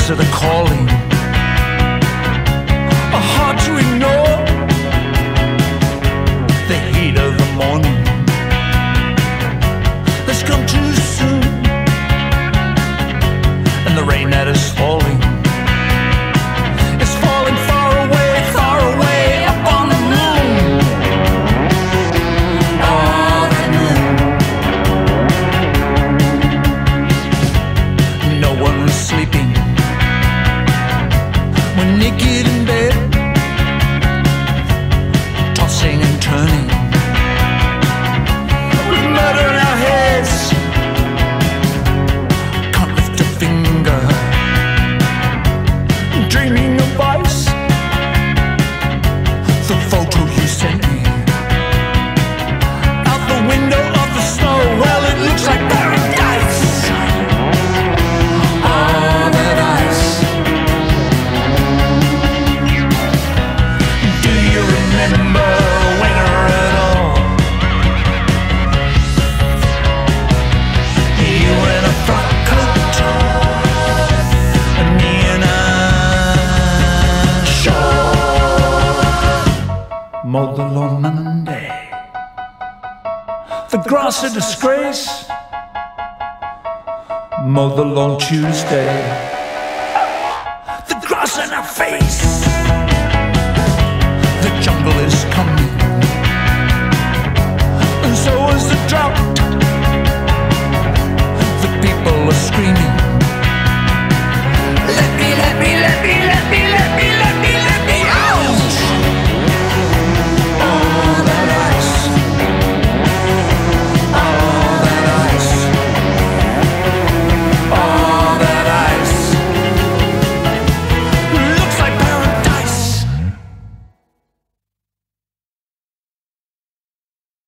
of the calling are hard to ignore. The heat of the morning has come too soon, and the rain that is falling is falling far away up on the moon. Oh, the moon. No one was sleeping. We're naked in bed, tossing and turning, with murder in our heads. Can't lift a finger, dreaming of ice. The photo you sent me, out the window of the snow, well, it looks like paradise. All that ice. Do you remember winter at all? You in a frock coat, and me in a shawl. Mowed the lawn Monday, the grass a disgrace. Mowed the lawn Tuesday, the grass in our face.